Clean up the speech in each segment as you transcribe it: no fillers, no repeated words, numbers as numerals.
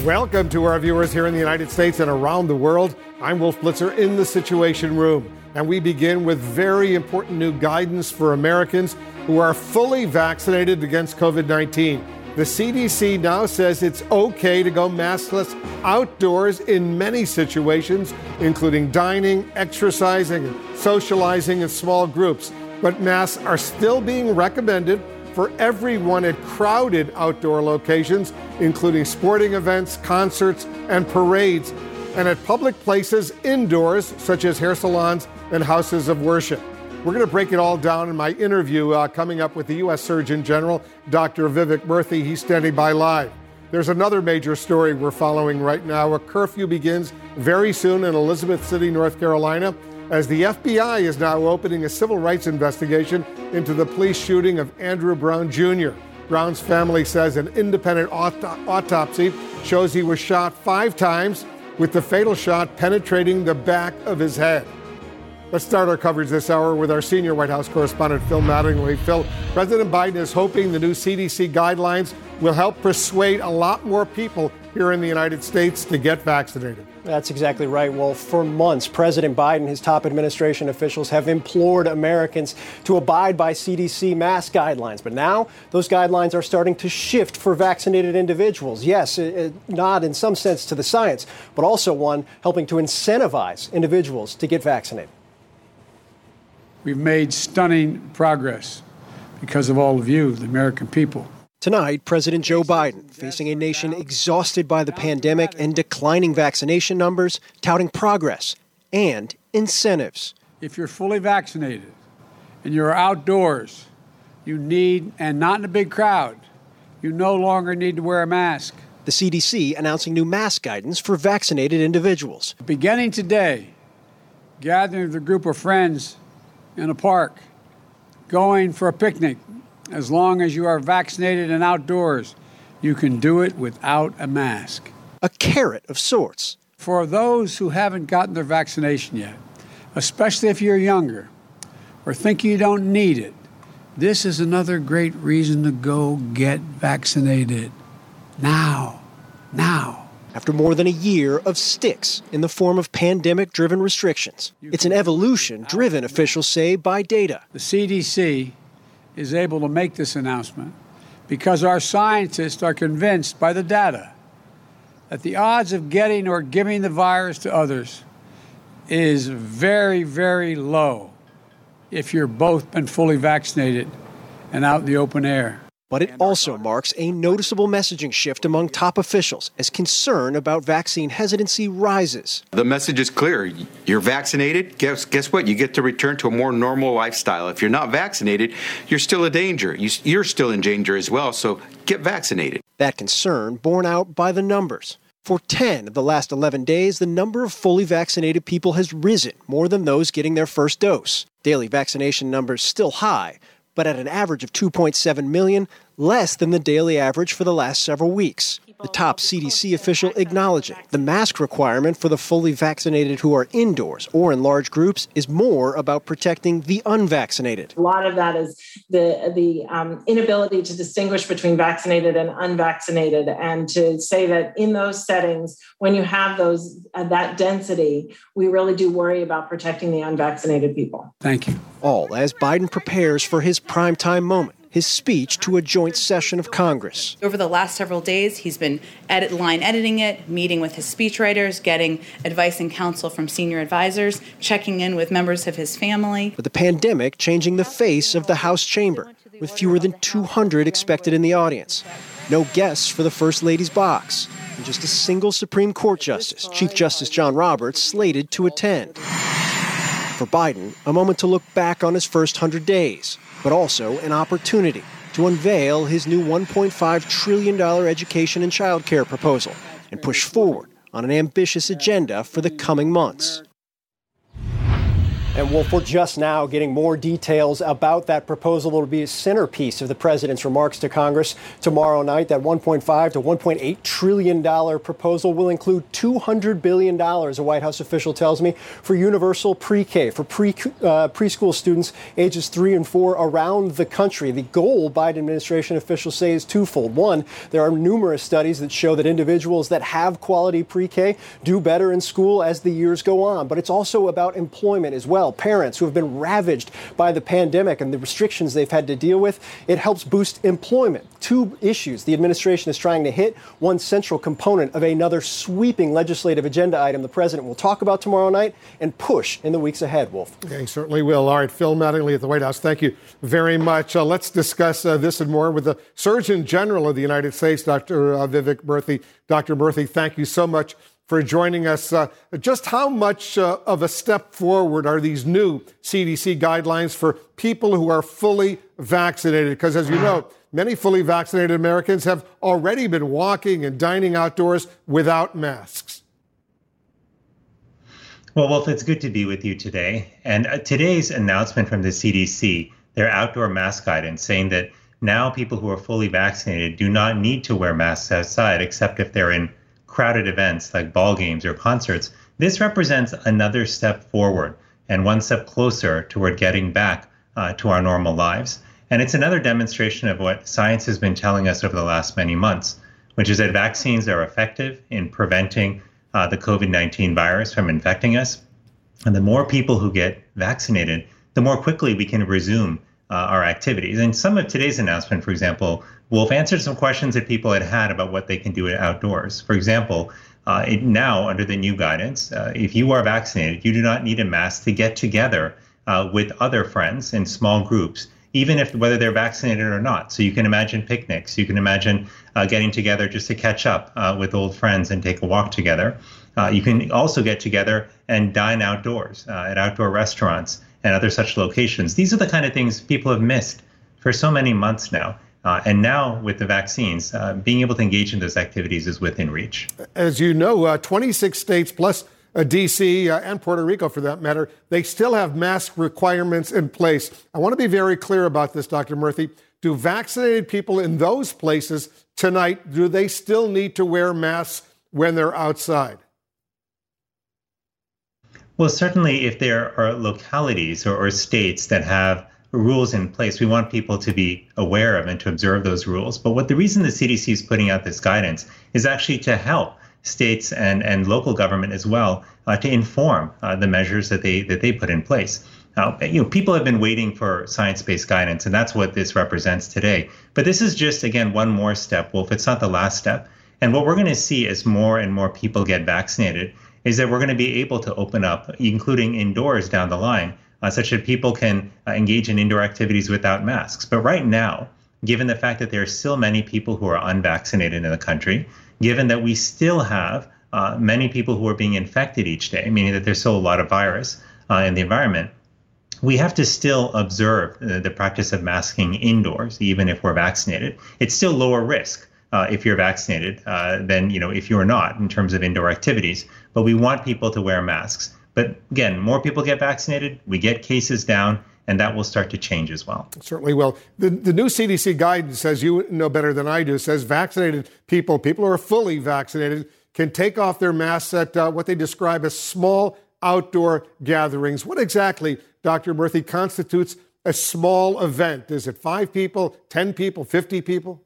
Welcome to our viewers here in the United States and around the world. I'm Wolf Blitzer in the Situation Room, and we begin with very important new guidance for Americans who are fully vaccinated against COVID-19. The CDC now says it's okay to go maskless outdoors in many situations, including dining, exercising, and socializing in small groups. But masks are still being recommended for everyone at crowded outdoor locations, including sporting events, concerts, and parades, and at public places indoors, such as hair salons and houses of worship. We're going to break it all down in my interview coming up with the U.S. Surgeon General, Dr. Vivek Murthy. He's standing by live. There's another major story we're following right now. A curfew begins very soon in Elizabeth City, North Carolina, as the FBI is now opening a civil rights investigation into the police shooting of Andrew Brown Jr. Brown's family says an independent autopsy shows he was shot 5 times, with the fatal shot penetrating the back of his head. Let's start our coverage this hour with our senior White House correspondent, Phil Mattingly. Phil, President Biden is hoping the new CDC guidelines will help persuade a lot more people here in the United States to get vaccinated. That's exactly right. Well, for months, President Biden and his top administration officials have implored Americans to abide by CDC mask guidelines. But now those guidelines are starting to shift for vaccinated individuals. Yes, nod in some sense to the science, but also one helping to incentivize individuals to get vaccinated. We've made stunning progress because of all of you, the American people. Tonight, President Joe Biden, facing a nation exhausted by the pandemic and declining vaccination numbers, touting progress and incentives. If you're fully vaccinated and you're outdoors, you need, and not in a big crowd, you no longer need to wear a mask. The CDC announcing new mask guidance for vaccinated individuals. Beginning today, gathering with a group of friends in a park, going for a picnic, as long as you are vaccinated and outdoors, you can do it without a mask. A carrot of sorts. For those who haven't gotten their vaccination yet, especially if you're younger or think you don't need it, this is another great reason to go get vaccinated. Now. After more than a year of sticks in the form of pandemic-driven restrictions, it's an evolution driven, officials say, by data. The CDC is able to make this announcement because our scientists are convinced by the data that the odds of getting or giving the virus to others is very, very low if you're both been fully vaccinated and out in the open air. But it also marks a noticeable messaging shift among top officials as concern about vaccine hesitancy rises. The message is clear. You're vaccinated, guess what? You get to return to a more normal lifestyle. If you're not vaccinated, you're still a danger. You're still in danger as well, so get vaccinated. That concern borne out by the numbers. For 10 of the last 11 days, the number of fully vaccinated people has risen more than those getting their first dose. Daily vaccination numbers still high, but at an average of 2.7 million, less than the daily average for the last several weeks. The top CDC official acknowledging the mask requirement for the fully vaccinated who are indoors or in large groups is more about protecting the unvaccinated. A lot of that is the inability to distinguish between vaccinated and unvaccinated, and to say that in those settings, when you have that density, we really do worry about protecting the unvaccinated people. Thank you. All as Biden prepares for his primetime moment, his speech to a joint session of Congress. Over the last several days, he's been line editing it, meeting with his speechwriters, getting advice and counsel from senior advisors, checking in with members of his family. But the pandemic changing the face of the House chamber, with fewer than 200 expected in the audience. No guests for the First Lady's box, and just a single Supreme Court justice, Chief Justice John Roberts, slated to attend. For Biden, a moment to look back on his first 100 days, but also an opportunity to unveil his new $1.5 trillion education and child care proposal and push forward on an ambitious agenda for the coming months. And Wolf, we're just now getting more details about that proposal that will be a centerpiece of the president's remarks to Congress tomorrow night. That $1.5 to $1.8 trillion proposal will include $200 billion, a White House official tells me, for universal pre-K, for preschool students ages 3 and 4 around the country. The goal, Biden administration officials say, is twofold. One, there are numerous studies that show that individuals that have quality pre-K do better in school as the years go on. But it's also about employment as well. Parents who have been ravaged by the pandemic and the restrictions they've had to deal with, it helps boost employment. Two issues the administration is trying to hit, one central component of another sweeping legislative agenda item the president will talk about tomorrow night and push in the weeks ahead, Wolf. Okay, certainly will. All right, Phil Mattingly at the White House, thank you very much. Let's discuss this and more with the Surgeon General of the United States, Dr. Vivek Murthy. Dr. Murthy, thank you so much for joining us. Just how much of a step forward are these new CDC guidelines for people who are fully vaccinated? Because as you know, many fully vaccinated Americans have already been walking and dining outdoors without masks. Well, Wolf, it's good to be with you today. And today's announcement from the CDC, their outdoor mask guidance, saying that now people who are fully vaccinated do not need to wear masks outside, except if they're in crowded events like ball games or concerts. This represents another step forward and one step closer toward getting back to our normal lives. And it's another demonstration of what science has been telling us over the last many months, which is that vaccines are effective in preventing the COVID-19 virus from infecting us. And the more people who get vaccinated, the more quickly we can resume our activities. And some of today's announcement, for example, Wolf, answered some questions that people had about what they can do outdoors. For example, now under the new guidance, if you are vaccinated, you do not need a mask to get together with other friends in small groups, even if whether they're vaccinated or not. So you can imagine picnics. You can imagine getting together just to catch up with old friends and take a walk together. You can also get together and dine outdoors at outdoor restaurants and other such locations. These are the kind of things people have missed for so many months now. And now with the vaccines, being able to engage in those activities is within reach. As you know, 26 states plus D.C. And Puerto Rico, for that matter, they still have mask requirements in place. I want to be very clear about this, Dr. Murthy. Do vaccinated people in those places tonight, do they still need to wear masks when they're outside? Well, certainly if there are localities or states that have rules in place, we want people to be aware of and to observe those rules. But what the reason the CDC is putting out this guidance is actually to help states and local government as well to inform the measures that they put in place. People have been waiting for science-based guidance, and that's what this represents today. But this is just, again, one more step, Wolf. It's not the last step. And what we're going to see as more and more people get vaccinated is that we're going to be able to open up, including indoors down the line, such that people can engage in indoor activities without masks. But right now, given the fact that there are still many people who are unvaccinated in the country, given that we still have many people who are being infected each day, meaning that there's still a lot of virus in the environment, we have to still observe the practice of masking indoors, even if we're vaccinated. It's still lower risk if you're vaccinated than if you're not in terms of indoor activities. But we want people to wear masks. But again, more people get vaccinated, we get cases down, and that will start to change as well. Certainly will. The new CDC guidance, as you know better than I do, says vaccinated people who are fully vaccinated, can take off their masks at what they describe as small outdoor gatherings. What exactly, Dr. Murthy, constitutes a small event? Is it 5 people, 10 people, 50 people?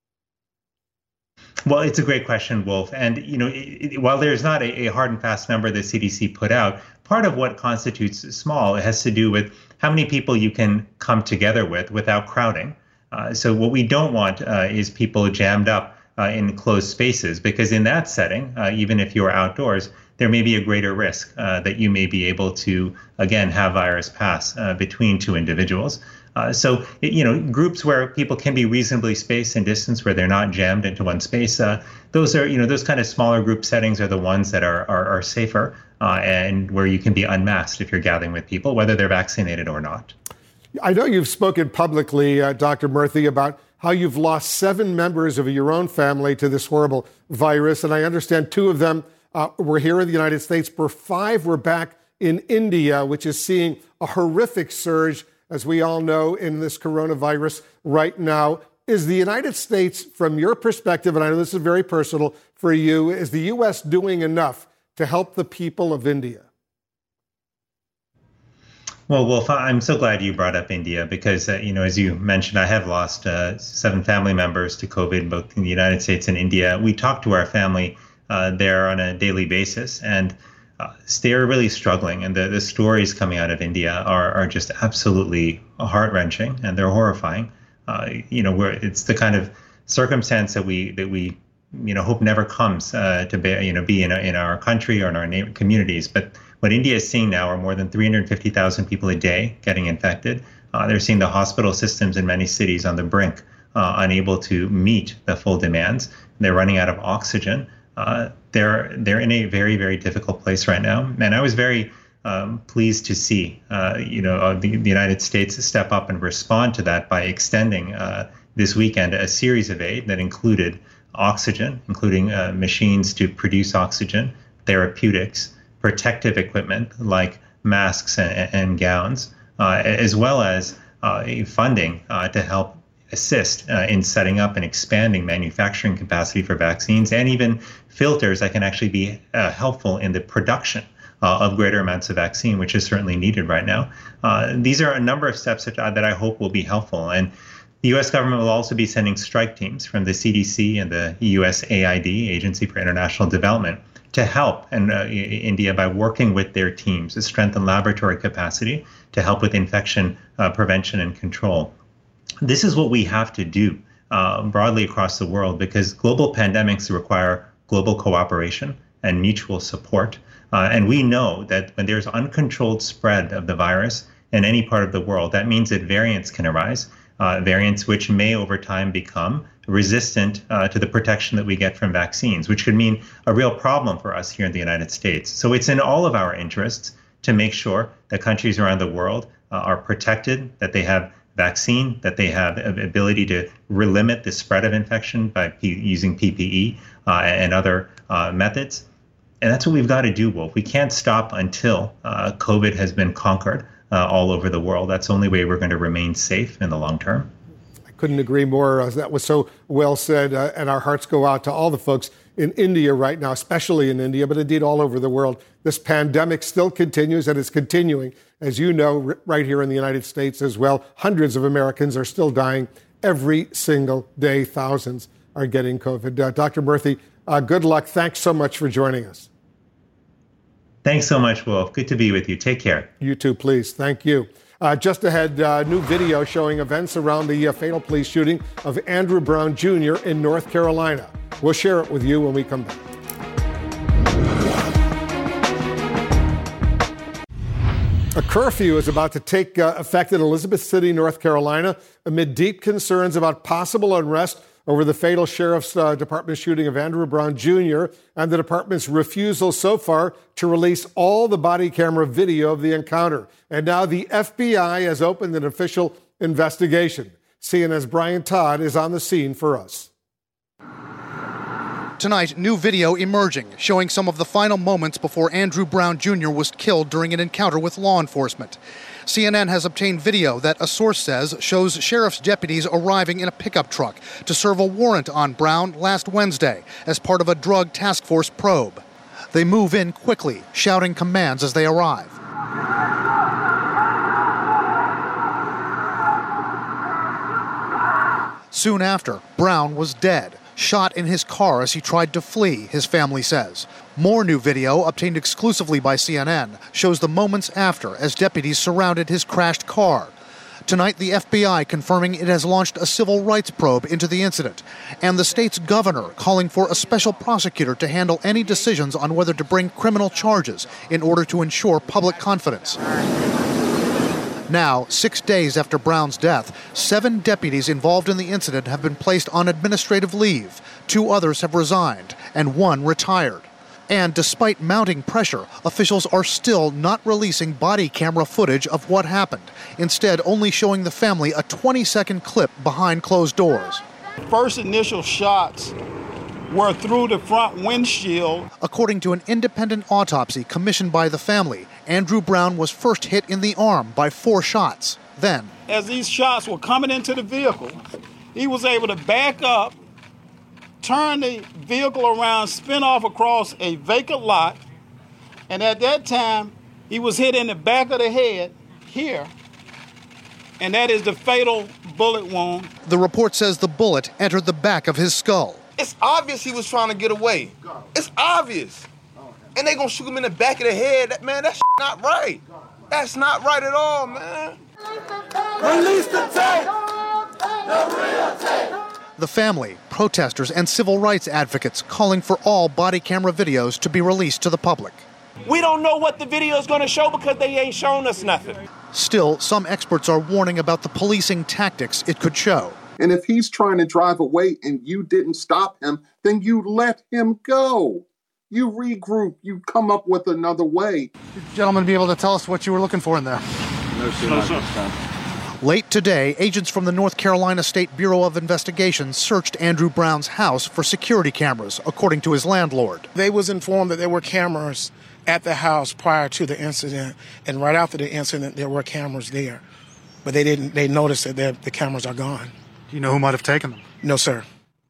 Well, it's a great question, Wolf. And, while there's not a hard and fast number the CDC put out, part of what constitutes small has to do with how many people you can come together with without crowding. So what we don't want is people jammed up in closed spaces, because in that setting, even if you're outdoors, there may be a greater risk that you may be able to, again, have virus pass between two individuals. So groups where people can be reasonably spaced and distanced, where they're not jammed into one space, those are, those kind of smaller group settings are the ones that are safer and where you can be unmasked if you're gathering with people, whether they're vaccinated or not. I know you've spoken publicly, Dr. Murthy, about how you've lost 7 members of your own family to this horrible virus, and I understand 2 of them were here in the United States, but 5 were back in India, which is seeing a horrific surge, as we all know, in this coronavirus right now. Is the United States, from your perspective, and I know this is very personal for you, is the U.S. doing enough to help the people of India? Well, Wolf, I'm so glad you brought up India because, as you mentioned, I have lost 7 family members to COVID, both in the United States and India. We talk to our family there on a daily basis, and they're really struggling. And the stories coming out of India are just absolutely heart-wrenching, and they're horrifying. It's the kind of circumstance that we hope never comes to be in our country or in our communities. But what India is seeing now are more than 350,000 people a day getting infected. They're seeing the hospital systems in many cities on the brink, unable to meet the full demands. They're running out of oxygen. They're in a very, very difficult place right now. And I was very pleased to see, the United States step up and respond to that by extending this weekend a series of aid that included oxygen, including machines to produce oxygen, therapeutics, protective equipment like masks and gowns, as well as funding to help assist in setting up and expanding manufacturing capacity for vaccines, and even filters that can actually be helpful in the production of greater amounts of vaccine, which is certainly needed right now. These are a number of steps that I hope will be helpful. And the U.S. government will also be sending strike teams from the CDC and the USAID, Agency for International Development, to help India by working with their teams to strengthen laboratory capacity to help with infection prevention and control. This is what we have to do broadly across the world, because global pandemics require global cooperation and mutual support. And we know that when there's uncontrolled spread of the virus in any part of the world, that means that variants can arise, variants which may over time become resistant to the protection that we get from vaccines, which could mean a real problem for us here in the United States. So it's in all of our interests to make sure that countries around the world are protected, that they have vaccine, that they have ability to limit the spread of infection by using PPE and other methods. And that's what we've got to do, Wolf. We can't stop until COVID has been conquered all over the world. That's the only way we're going to remain safe in the long term. I couldn't agree more. That was so well said. And our hearts go out to all the folks in India right now, especially in India, but indeed all over the world. This pandemic still continues, and it's continuing, as you know, right here in the United States as well. Hundreds of Americans are still dying every single day. Thousands are getting COVID. Dr. Murthy, good luck. Thanks so much for joining us. Thanks so much, Wolf. Good to be with you. Take care. You too, please. Thank you. Just ahead, new video showing events around the fatal police shooting of Andrew Brown Jr. in North Carolina. We'll share it with you when we come back. A curfew is about to take effect in Elizabeth City, North Carolina, amid deep concerns about possible unrest over the fatal Sheriff's Department shooting of Andrew Brown Jr. and the department's refusal so far to release all the body camera video of the encounter. And now the FBI has opened an official investigation. CNN's Brian Todd is on the scene for us. Tonight, new video emerging, showing some of the final moments before Andrew Brown Jr. was killed during an encounter with law enforcement. CNN has obtained video that a source says shows sheriff's deputies arriving in a pickup truck to serve a warrant on Brown last Wednesday as part of a drug task force probe. They move in quickly, shouting commands as they arrive. Soon after, Brown was dead, shot in his car as he tried to flee, his family says. More new video, obtained exclusively by CNN, shows the moments after as deputies surrounded his crashed car. Tonight, the FBI confirming it has launched a civil rights probe into the incident, and the state's governor calling for a special prosecutor to handle any decisions on whether to bring criminal charges in order to ensure public confidence. Now, 6 days after Brown's death, 7 deputies involved in the incident have been placed on administrative leave. 2 others have resigned, and 1 retired. And despite mounting pressure, officials are still not releasing body camera footage of what happened, instead only showing the family a 20-second clip behind closed doors. First initial shots were through the front windshield. According to an independent autopsy commissioned by the family, Andrew Brown was first hit in the arm by 4 shots. Then, as these shots were coming into the vehicle, he was able to back up, turn the vehicle around, spin off across a vacant lot, and at that time, he was hit in the back of the head here, and that is the fatal bullet wound. The report says the bullet entered the back of his skull. It's obvious he was trying to get away. It's obvious. And they gonna shoot him in the back of the head. That's not right. That's not right at all, man. Release the tape! The real tape! The family, protesters, and civil rights advocates calling for all body camera videos to be released to the public. We don't know what the video is going to show because they ain't shown us nothing. Still, some experts are warning about the policing tactics it could show. And if he's trying to drive away and you didn't stop him, then you let him go. You regroup. You come up with another way. Gentlemen, be able to tell us what you were looking for in there? No, sir. Late today, agents from the North Carolina State Bureau of Investigation searched Andrew Brown's house for security cameras, according to his landlord. They was informed that there were cameras at the house prior to the incident, and right after the incident, there were cameras there. But they noticed that the cameras are gone. Do you know who might have taken them? No, sir.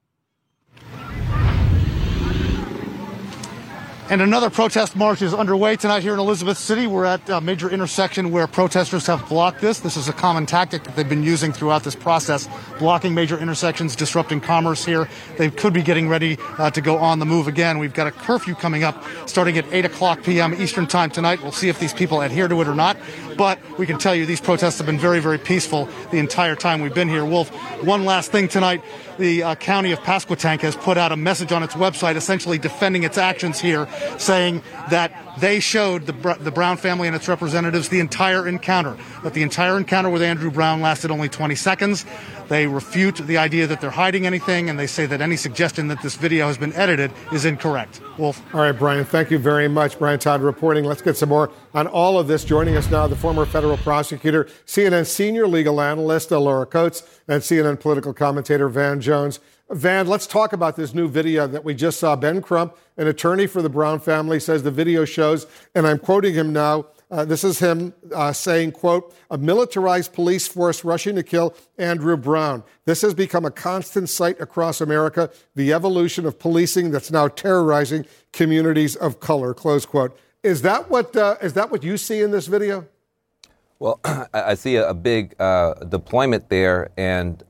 And another protest march is underway tonight here in Elizabeth City. We're at a major intersection where protesters have blocked this. This is a common tactic that they've been using throughout this process, blocking major intersections, disrupting commerce here. They could be getting ready to go on the move again. We've got a curfew coming up starting at 8 o'clock p.m. Eastern time tonight. We'll see if these people adhere to it or not. But we can tell you these protests have been very, very peaceful the entire time we've been here. Wolf, one last thing tonight. The county of Pasquotank has put out a message on its website essentially defending its actions here, saying that they showed the Brown family and its representatives the entire encounter, that the entire encounter with Andrew Brown lasted only 20 seconds. They refute the idea that they're hiding anything, and they say that any suggestion that this video has been edited is incorrect. Wolf. All right, Brian, thank you very much. Brian Todd reporting. Let's get some more on all of this. Joining us now, the former federal prosecutor, CNN senior legal analyst Laura Coates, and CNN political commentator Van Jones. Van, let's talk about this new video that we just saw. Ben Crump, an attorney for the Brown family, says the video shows, and I'm quoting him now, this is him saying, quote, a militarized police force rushing to kill Andrew Brown. This has become a constant sight across America, the evolution of policing that's now terrorizing communities of color, close quote. Is that what you see in this video? Well, I see a big deployment there, and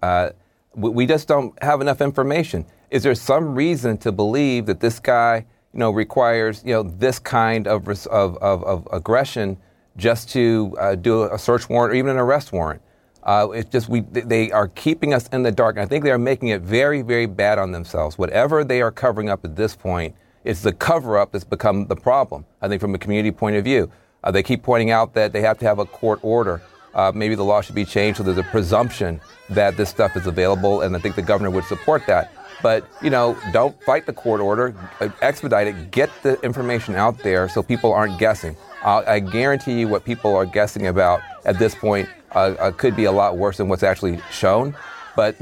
we just don't have enough information. Is there some reason to believe that this guy, requires, this kind of aggression just to do a search warrant or even an arrest warrant? It's just they are keeping us in the dark. I think they are making it very, very bad on themselves. Whatever they are covering up at this point, it's the cover-up that's become the problem, I think, from a community point of view. They keep pointing out that they have to have a court order. Maybe the law should be changed so there's a presumption that this stuff is available, and I think the governor would support that. But, don't fight the court order, expedite it, get the information out there so people aren't guessing. I guarantee you what people are guessing about at this point could be a lot worse than what's actually shown. But,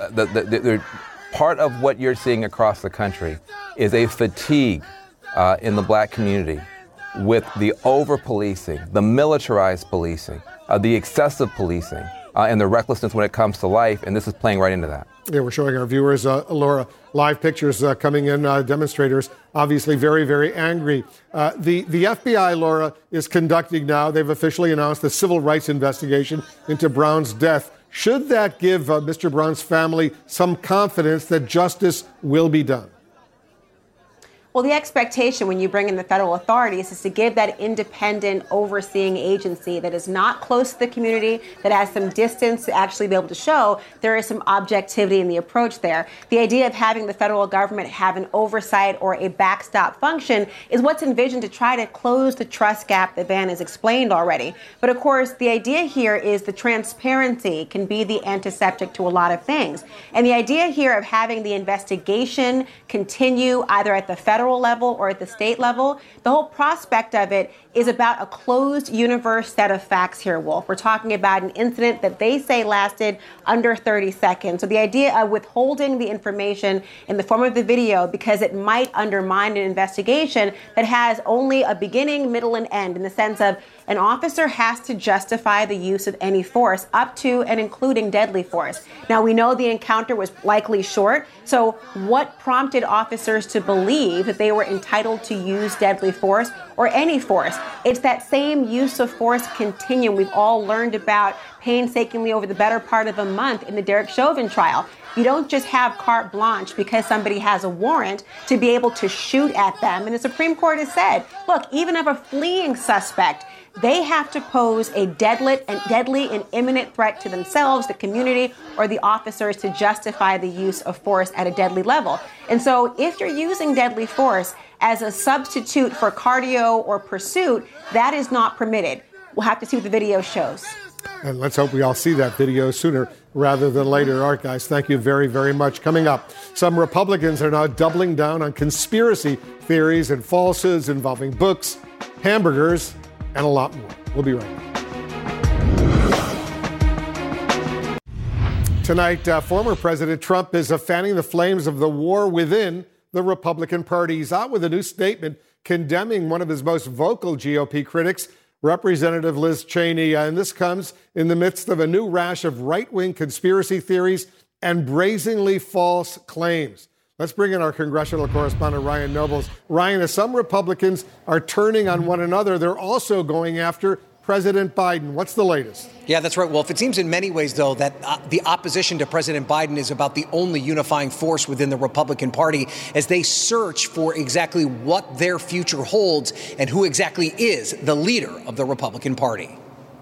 the part of what you're seeing across the country is a fatigue in the black community with the over-policing, the militarized policing, the excessive policing, and the recklessness when it comes to life, and this is playing right into that. Yeah, we're showing our viewers, Laura, live pictures coming in, demonstrators obviously very, very angry. The FBI, Laura, is conducting now, they've officially announced a civil rights investigation into Brown's death. Should that give Mr. Brown's family some confidence that justice will be done? Well, the expectation when you bring in the federal authorities is to give that independent overseeing agency that is not close to the community, that has some distance to actually be able to show there is some objectivity in the approach there. The idea of having the federal government have an oversight or a backstop function is what's envisioned to try to close the trust gap that Van has explained already. But of course, the idea here is the transparency can be the antiseptic to a lot of things. And the idea here of having the investigation continue either at the federal level or at the state level, the whole prospect of it is about a closed universe set of facts here, Wolf. We're talking about an incident that they say lasted under 30 seconds. So the idea of withholding the information in the form of the video because it might undermine an investigation that has only a beginning, middle, and end, in the sense of an officer has to justify the use of any force up to and including deadly force. Now, we know the encounter was likely short, so what prompted officers to believe that they were entitled to use deadly force or any force? It's that same use of force continuum we've all learned about painstakingly over the better part of a month in the Derek Chauvin trial. You don't just have carte blanche because somebody has a warrant to be able to shoot at them. And the Supreme Court has said, look, even of a fleeing suspect, they have to pose a deadly and imminent threat to themselves, the community, or the officers to justify the use of force at a deadly level. And so if you're using deadly force as a substitute for cardio or pursuit, that is not permitted. We'll have to see what the video shows. And let's hope we all see that video sooner rather than later. All right, guys, thank you very, very much. Coming up, some Republicans are now doubling down on conspiracy theories and falsehoods involving books, hamburgers, and a lot more. We'll be right back. Tonight, former President Trump is fanning the flames of the war within the Republican Party. He's out with a new statement condemning one of his most vocal GOP critics, Representative Liz Cheney. And this comes in the midst of a new rash of right-wing conspiracy theories and brazenly false claims. Let's bring in our congressional correspondent, Ryan Nobles. Ryan, as some Republicans are turning on one another, they're also going after President Biden. What's the latest? Yeah, that's right, Wolf. It seems in many ways, though, that the opposition to President Biden is about the only unifying force within the Republican Party as they search for exactly what their future holds and who exactly is the leader of the Republican Party.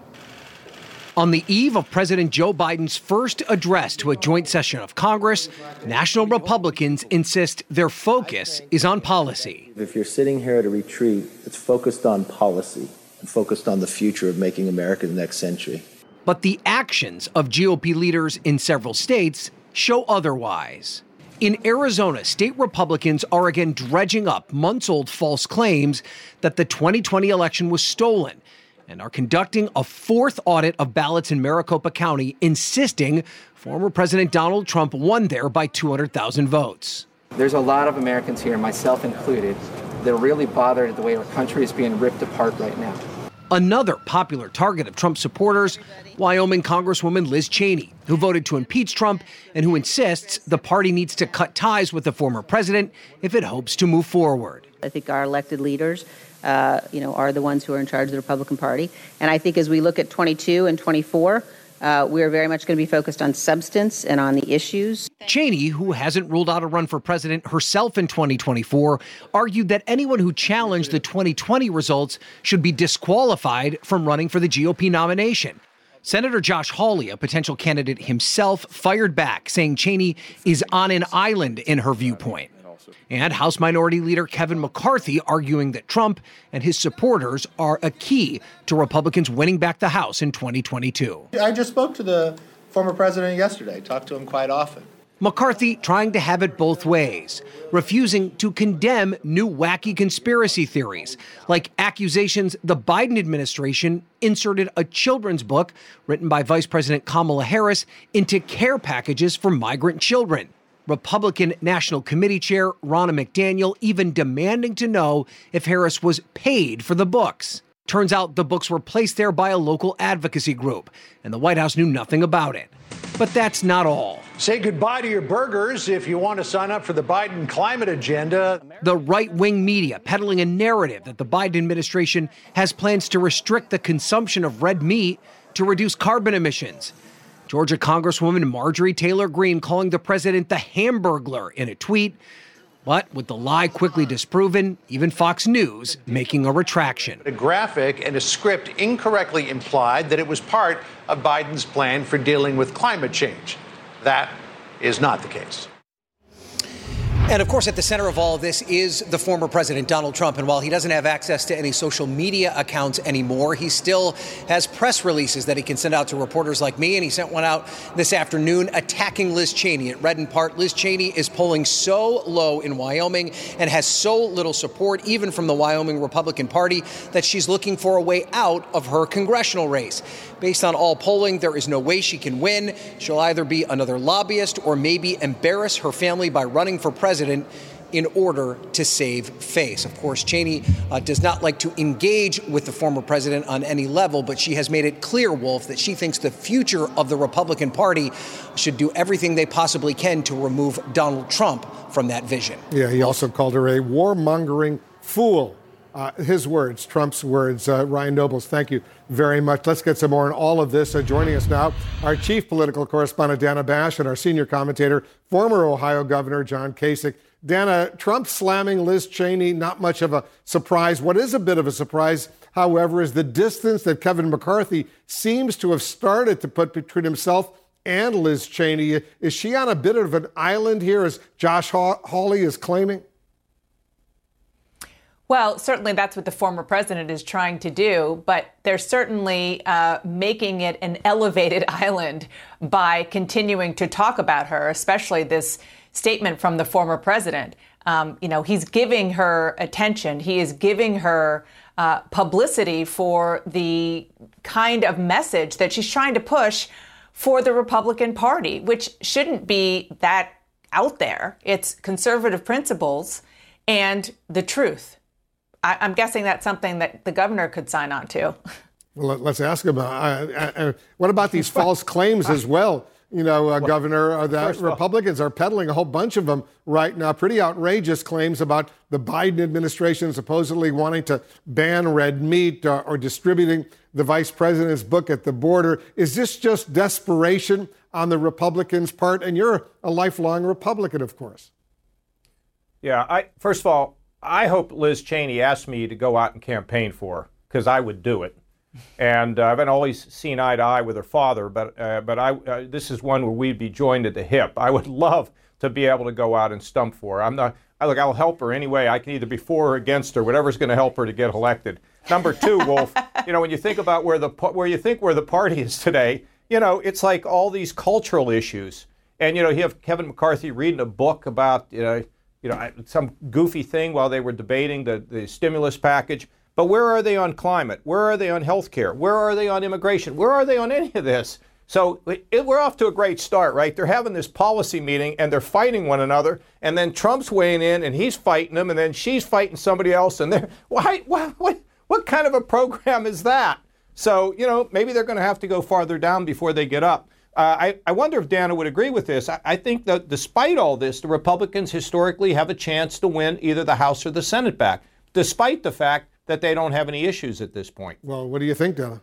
On the eve of President Joe Biden's first address to a joint session of Congress, national Republicans insist their focus is on policy. If you're sitting here at a retreat, it's focused on policy and focused on the future of making America the next century. But the actions of GOP leaders in several states show otherwise. In Arizona, state Republicans are again dredging up months-old false claims that the 2020 election was stolen and are conducting a fourth audit of ballots in Maricopa County, insisting former President Donald Trump won there by 200,000 votes. There's a lot of Americans here, myself included, that are really bothered at the way our country is being ripped apart right now. Another popular target of Trump supporters, Wyoming Congresswoman Liz Cheney, who voted to impeach Trump and who insists the party needs to cut ties with the former president if it hopes to move forward. I think our elected leaders are the ones who are in charge of the Republican Party. And I think as we look at 22 and 24, we're very much going to be focused on substance and on the issues. Cheney, who hasn't ruled out a run for president herself in 2024, argued that anyone who challenged the 2020 results should be disqualified from running for the GOP nomination. Senator Josh Hawley, a potential candidate himself, fired back, saying Cheney is on an island in her viewpoint. And House Minority Leader Kevin McCarthy arguing that Trump and his supporters are a key to Republicans winning back the House in 2022. I just spoke to the former president yesterday, talked to him quite often. McCarthy trying to have it both ways, refusing to condemn new wacky conspiracy theories, like accusations the Biden administration inserted a children's book written by Vice President Kamala Harris into care packages for migrant children. Republican National Committee Chair Ronna McDaniel even demanding to know if Harris was paid for the books. Turns out the books were placed there by a local advocacy group, and the White House knew nothing about it. But that's not all. Say goodbye to your burgers if you want to sign up for the Biden climate agenda. The right-wing media peddling a narrative that the Biden administration has plans to restrict the consumption of red meat to reduce carbon emissions. Georgia Congresswoman Marjorie Taylor Greene calling the president the Hamburglar in a tweet. But with the lie quickly disproven, even Fox News making a retraction. A graphic and a script incorrectly implied that it was part of Biden's plan for dealing with climate change. That is not the case. And of course, at the center of all of this is the former president, Donald Trump. And while he doesn't have access to any social media accounts anymore, he still has press releases that he can send out to reporters like me. And he sent one out this afternoon attacking Liz Cheney. It read in part, Liz Cheney is polling so low in Wyoming and has so little support, even from the Wyoming Republican Party, that she's looking for a way out of her congressional race. Based on all polling, there is no way she can win. She'll either be another lobbyist or maybe embarrass her family by running for president in order to save face. Of course, Cheney does not like to engage with the former president on any level, but she has made it clear, Wolf, that she thinks the future of the Republican Party should do everything they possibly can to remove Donald Trump from that vision. Yeah, he also called her a warmongering fool. His words, Trump's words. Ryan Nobles, thank you very much. Let's get some more on all of this. Joining us now, our chief political correspondent, Dana Bash, and our senior commentator, former Ohio Governor John Kasich. Dana, Trump slamming Liz Cheney, not much of a surprise. What is a bit of a surprise, however, is the distance that Kevin McCarthy seems to have started to put between himself and Liz Cheney. Is she on a bit of an island here, as Josh Hawley is claiming? Well, certainly that's what the former president is trying to do, but they're certainly making it an elevated island by continuing to talk about her, especially this statement from the former president. He's giving her attention. He is giving her publicity for the kind of message that she's trying to push for the Republican Party, which shouldn't be that out there. It's conservative principles and the truth. I'm guessing that's something that the governor could sign on to. Well, let's ask him. What about these false claims as well? Governor, that Republicans are peddling a whole bunch of them right now. Pretty outrageous claims about the Biden administration supposedly wanting to ban red meat or distributing the vice president's book at the border. Is this just desperation on the Republicans' part? And you're a lifelong Republican, of course. Yeah, first of all, I hope Liz Cheney asked me to go out and campaign for her, because I would do it. And I've always seen eye to eye with her father, but this is one where we'd be joined at the hip. I would love to be able to go out and stump for her. I'll help her any way. I can either be for or against her, whatever's going to help her to get elected. Number two, Wolf, when you think about where the party is today, it's like all these cultural issues. And, you have Kevin McCarthy reading a book about, some goofy thing while they were debating the stimulus package. But where are they on climate? Where are they on health care? Where are they on immigration? Where are they on any of this? So we're off to a great start, right? They're having this policy meeting and they're fighting one another. And then Trump's weighing in and he's fighting them. And then she's fighting somebody else. And what kind of a program is that? So, maybe they're going to have to go farther down before they get up. I wonder if Dana would agree with this. I think that despite all this, the Republicans historically have a chance to win either the House or the Senate back, despite the fact that they don't have any issues at this point. Well, what do you think, Dana?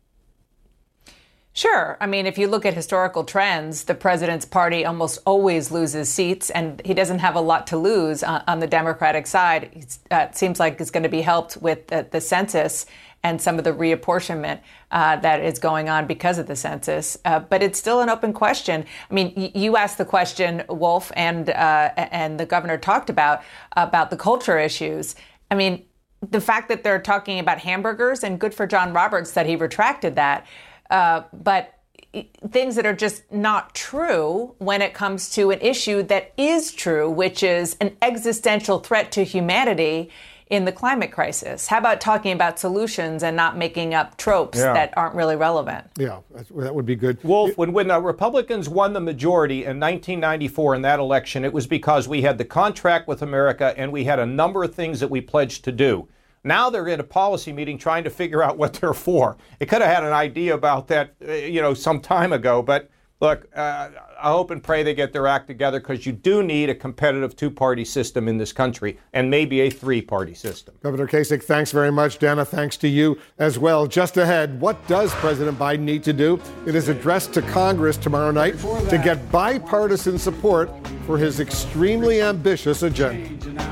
Sure. I mean, if you look at historical trends, the president's party almost always loses seats, and he doesn't have a lot to lose on the Democratic side. It seems like it's going to be helped with the census and some of the reapportionment that is going on because of the census. But it's still an open question. I mean, you asked the question, Wolf, and the governor talked about the culture issues. I mean, the fact that they're talking about hamburgers, and good for John Roberts that he retracted that, but things that are just not true when it comes to an issue that is true, which is an existential threat to humanity in the climate crisis. How about talking about solutions and not making up tropes that aren't really relevant? Yeah, that would be good. Wolf, when the Republicans won the majority in 1994 in that election, it was because we had the contract with America and we had a number of things that we pledged to do. Now they're in a policy meeting trying to figure out what they're for. It could have had an idea about that, some time ago. But look, I hope and pray they get their act together, because you do need a competitive two-party system in this country, and maybe a three-party system. Governor Kasich, thanks very much. Dana, thanks to you as well. Just ahead, what does President Biden need to do? It is addressed to Congress tomorrow night to get bipartisan support for his extremely ambitious agenda.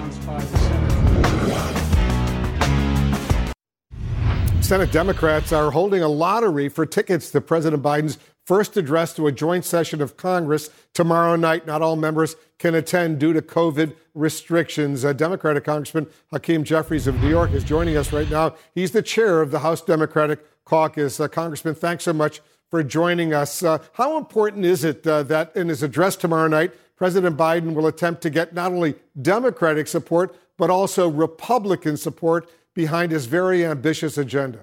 Senate Democrats are holding a lottery for tickets to President Biden's first address to a joint session of Congress tomorrow night. Not all members can attend due to COVID restrictions. Democratic Congressman Hakeem Jeffries of New York is joining us right now. He's the chair of the House Democratic Caucus. Congressman, thanks so much for joining us. How important is it that in his address tomorrow night, President Biden will attempt to get not only Democratic support, but also Republican support behind his very ambitious agenda?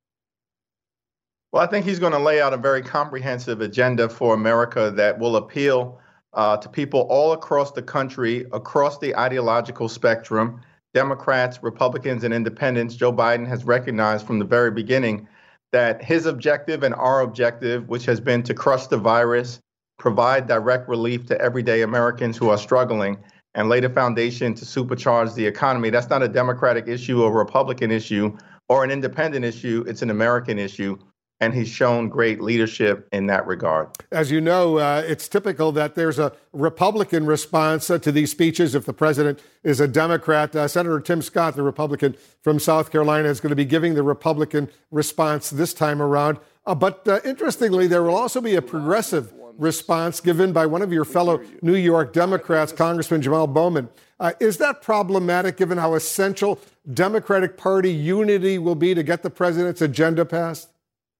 Well, I think he's going to lay out a very comprehensive agenda for America that will appeal to people all across the country, across the ideological spectrum, Democrats, Republicans, and independents. Joe Biden has recognized from the very beginning that his objective and our objective, which has been to crush the virus, provide direct relief to everyday Americans who are struggling, and lay the foundation to supercharge the economy. That's not a Democratic issue or a Republican issue or an independent issue. It's an American issue. And he's shown great leadership in that regard. As you know, it's typical that there's a Republican response to these speeches if the president is a Democrat. Senator Tim Scott, the Republican from South Carolina, is going to be giving the Republican response this time around. But interestingly, there will also be a progressive response given by one of your fellow New York Democrats, Congressman Jamal Bowman. Is that problematic given how essential Democratic Party unity will be to get the president's agenda passed?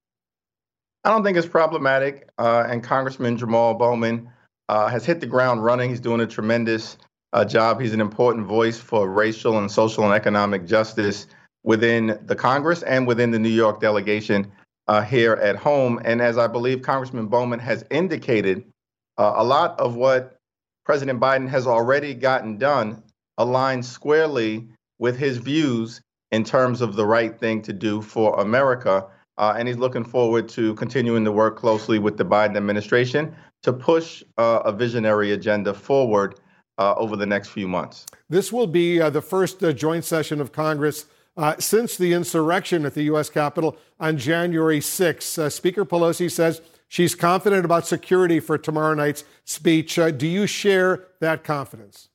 I don't think it's problematic, and Congressman Jamal Bowman has hit the ground running. He's doing a tremendous job. He's an important voice for racial and social and economic justice within the Congress and within the New York delegation here at home. And as I believe Congressman Bowman has indicated, a lot of what President Biden has already gotten done aligns squarely with his views in terms of the right thing to do for America. And he's looking forward to continuing to work closely with the Biden administration to push a visionary agenda forward over the next few months. This will be the first joint session of Congress since the insurrection at the U.S. Capitol on January 6th. Speaker Pelosi says she's confident about security for tomorrow night's speech. Do you share that confidence?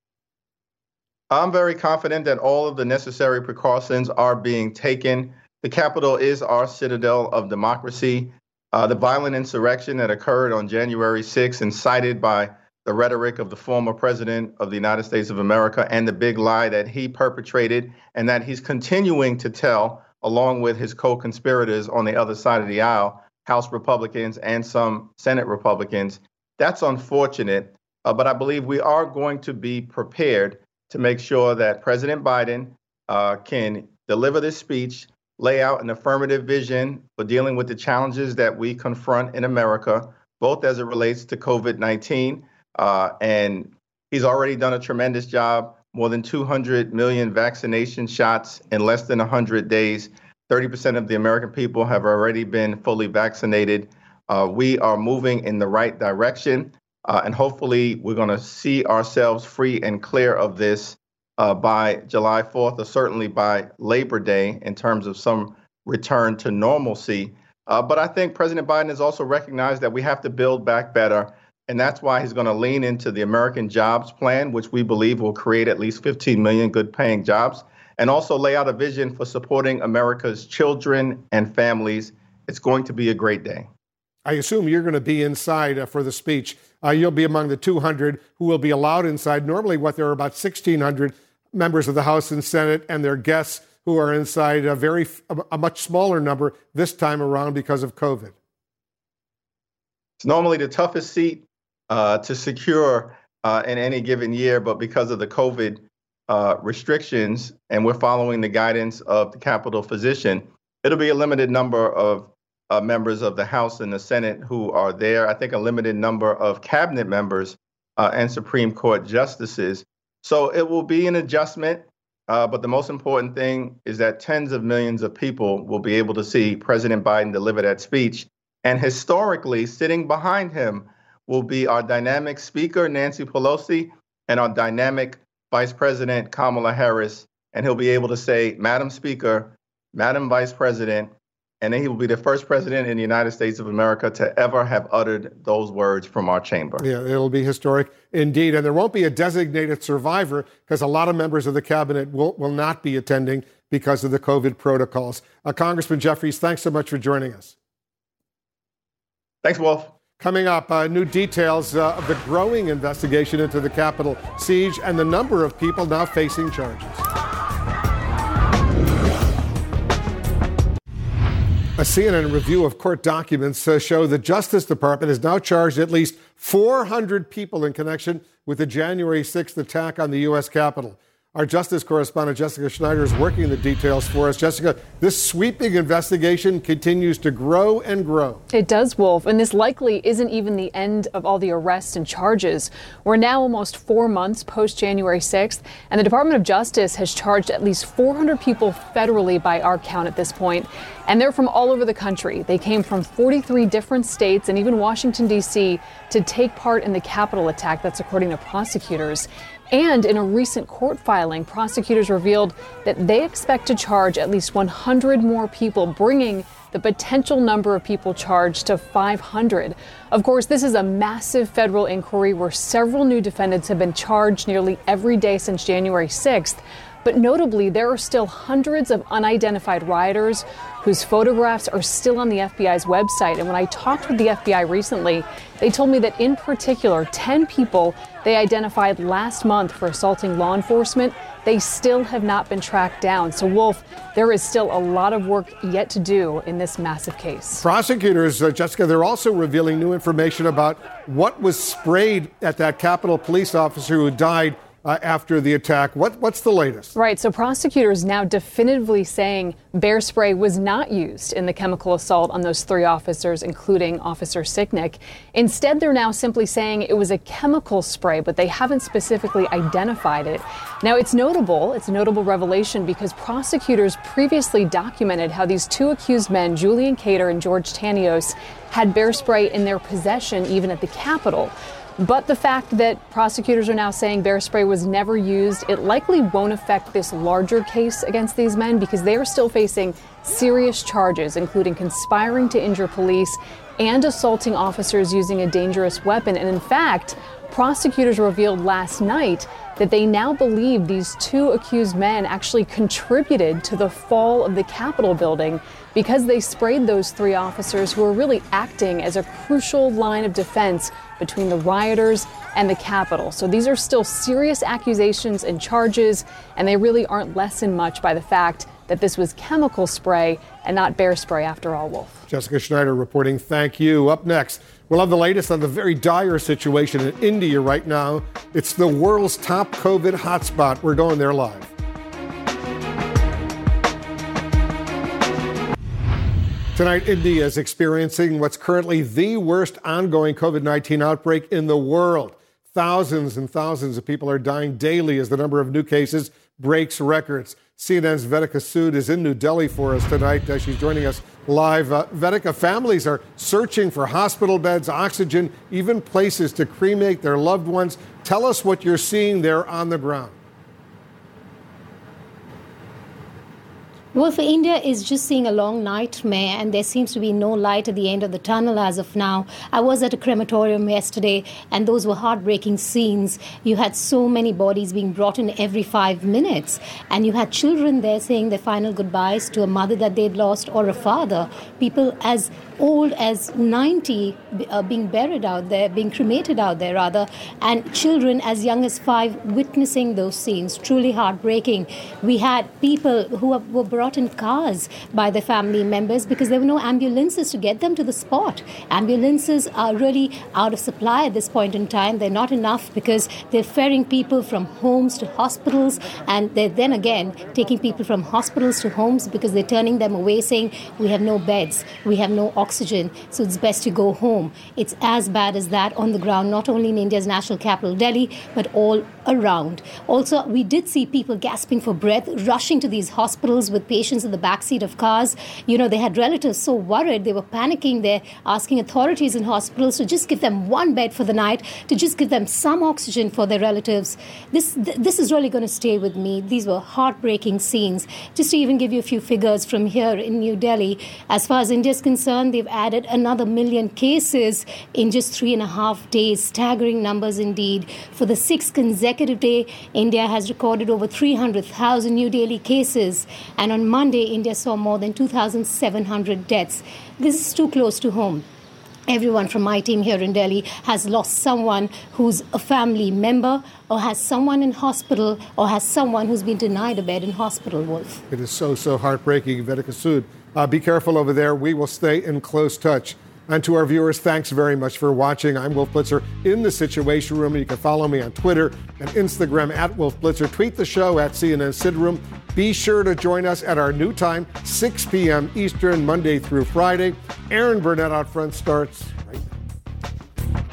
I'm very confident that all of the necessary precautions are being taken. The Capitol is our citadel of democracy. The violent insurrection that occurred on January 6th, incited by the rhetoric of the former president of the United States of America and the big lie that he perpetrated and that he's continuing to tell, along with his co-conspirators on the other side of the aisle, House Republicans and some Senate Republicans. That's unfortunate, but I believe we are going to be prepared to make sure that President Biden can deliver this speech, lay out an affirmative vision for dealing with the challenges that we confront in America, both as it relates to COVID-19. And he's already done a tremendous job, more than 200 million vaccination shots in less than 100 days. 30% of the American people have already been fully vaccinated. We are moving in the right direction. And hopefully we're going to see ourselves free and clear of this by July 4th, or certainly by Labor Day, in terms of some return to normalcy. But I think President Biden has also recognized that we have to build back better. And that's why he's going to lean into the American Jobs Plan, which we believe will create at least 15 million good-paying jobs, and also lay out a vision for supporting America's children and families. It's going to be a great day. I assume you're going to be inside for the speech. You'll be among the 200 who will be allowed inside. Normally, there are about 1,600 members of the House and Senate and their guests who are inside, a much smaller number this time around because of COVID. It's normally the toughest seat to secure in any given year, but because of the COVID restrictions, and we're following the guidance of the Capitol physician, it'll be a limited number of members of the House and the Senate who are there. I think a limited number of cabinet members and Supreme Court justices. So it will be an adjustment, but the most important thing is that tens of millions of people will be able to see President Biden deliver that speech. And historically, sitting behind him will be our dynamic Speaker, Nancy Pelosi, and our dynamic Vice President, Kamala Harris. And he'll be able to say, Madam Speaker, Madam Vice President, and then he will be the first president in the United States of America to ever have uttered those words from our chamber. Yeah, it'll be historic indeed. And there won't be a designated survivor because a lot of members of the cabinet will not be attending because of the COVID protocols. Congressman Jeffries, thanks so much for joining us. Thanks, Wolf. Coming up, new details of the growing investigation into the Capitol siege and the number of people now facing charges. A CNN review of court documents show the Justice Department has now charged at least 400 people in connection with the January 6th attack on the U.S. Capitol. Our Justice correspondent Jessica Schneider is working the details for us. Jessica, this sweeping investigation continues to grow and grow. It does, Wolf, and this likely isn't even the end of all the arrests and charges. We're now almost 4 months post-January 6th, and the Department of Justice has charged at least 400 people federally by our count at this point, and they're from all over the country. They came from 43 different states and even Washington, D.C. to take part in the Capitol attack. That's according to prosecutors. And in a recent court filing, prosecutors revealed that they expect to charge at least 100 more people, bringing the potential number of people charged to 500. Of course, this is a massive federal inquiry where several new defendants have been charged nearly every day since January 6th. But notably, there are still hundreds of unidentified rioters whose photographs are still on the FBI's website. And when I talked with the FBI recently, they told me that in particular, 10 people they identified last month for assaulting law enforcement, they still have not been tracked down. So, Wolf, there is still a lot of work yet to do in this massive case. Prosecutors, Jessica, they're also revealing new information about what was sprayed at that Capitol police officer who died after the attack. What's the latest? Right. So prosecutors now definitively saying bear spray was not used in the chemical assault on those 3 officers, including Officer Sicknick. Instead, they're now simply saying it was a chemical spray, but they haven't specifically identified it. Now, it's a notable revelation because prosecutors previously documented how these 2 accused men, Julian Cater and George Tanios, had bear spray in their possession even at the Capitol. But the fact that prosecutors are now saying bear spray was never used, it likely won't affect this larger case against these men because they are still facing serious charges, including conspiring to injure police and assaulting officers using a dangerous weapon. And in fact, prosecutors revealed last night that they now believe these 2 accused men actually contributed to the fall of the Capitol building because they sprayed those 3 officers who were really acting as a crucial line of defense between the rioters and the Capitol. So these are still serious accusations and charges, and they really aren't lessened much by the fact that this was chemical spray and not bear spray after all, Wolf. Jessica Schneider reporting. Thank you. Up next, we'll have the latest on the very dire situation in India right now. It's the world's top COVID hotspot. We're going there live. Tonight, India is experiencing what's currently the worst ongoing COVID-19 outbreak in the world. Thousands and thousands of people are dying daily as the number of new cases breaks records. CNN's Vedika Sood is in New Delhi for us tonight. She's joining us live. Vedika, families are searching for hospital beds, oxygen, even places to cremate their loved ones. Tell us what you're seeing there on the ground. Well, for India is just seeing a long nightmare, and there seems to be no light at the end of the tunnel as of now. I was at a crematorium yesterday, and those were heartbreaking scenes. You had so many bodies being brought in every 5 minutes, and you had children there saying their final goodbyes to a mother that they'd lost or a father. People as old as 90 being buried out there, being cremated out there rather, and children as young as 5 witnessing those scenes. Truly heartbreaking. We had people who were brought in cars by their family members because there were no ambulances to get them to the spot. Ambulances are really out of supply at this point in time. They're not enough because they're ferrying people from homes to hospitals, and they're then again taking people from hospitals to homes because they're turning them away saying, we have no beds, we have no oxygen, so it's best to go home. It's as bad as that on the ground, not only in India's national capital, Delhi, but all around. Also, we did see people gasping for breath, rushing to these hospitals with patients in the backseat of cars. You know, they had relatives so worried, they were panicking. They're asking authorities in hospitals to just give them 1 bed for the night, to just give them some oxygen for their relatives. This is really going to stay with me. These were heartbreaking scenes. Just to even give you a few figures from here in New Delhi, as far as India is concerned, they've added another 1 million cases in just 3.5 days. Staggering numbers indeed. For the 6th consecutive day, India has recorded over 300,000 new daily cases. And on Monday, India saw more than 2,700 deaths. This is too close to home. everyone from my team here in Delhi has lost someone who's a family member or has someone in hospital or has someone who's been denied a bed in hospital, Wolf. It is so heartbreaking. Vedika Sood, be careful over there. We will stay in close touch. And to our viewers, thanks very much for watching. I'm Wolf Blitzer in the Situation Room. You can follow me on Twitter and Instagram at Wolf Blitzer. Tweet the show at CNN Sid Room. Be sure to join us at our new time, 6 p.m. Eastern, Monday through Friday. Aaron Burnett out front starts right now.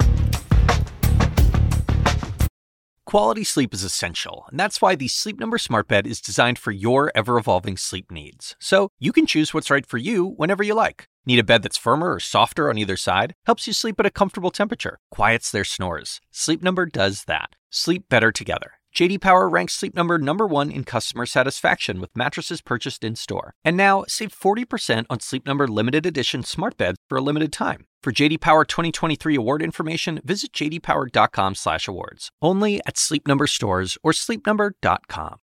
Quality sleep is essential, and that's why the Sleep Number Smart Bed is designed for your ever-evolving sleep needs. So you can choose what's right for you whenever you like. Need a bed that's firmer or softer on either side? Helps you sleep at a comfortable temperature. Quiets their snores. Sleep Number does that. Sleep better together. J.D. Power ranks Sleep Number #1 in customer satisfaction with mattresses purchased in-store. And now, save 40% on Sleep Number limited edition smart beds for a limited time. For J.D. Power 2023 award information, visit jdpower.com/awards. Only at Sleep Number stores or sleepnumber.com.